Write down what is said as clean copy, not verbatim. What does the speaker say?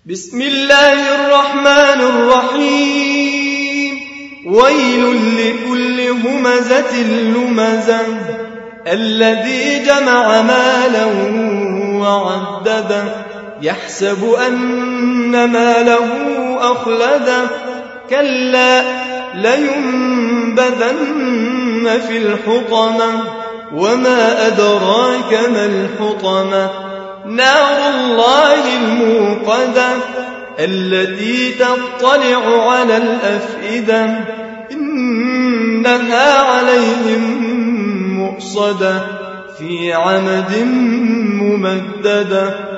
بسم الله الرحمن الرحيم. ويل لكل همزة لمزة الذي جمع مالا وعدده يحسب أن ماله أخلده كلا لينبذن في الحطمة وما أدراك ما الحطمة نار الله الموقدة التي تطلع على الأفئدة إنها عليهم مؤصدة في عمد ممددة.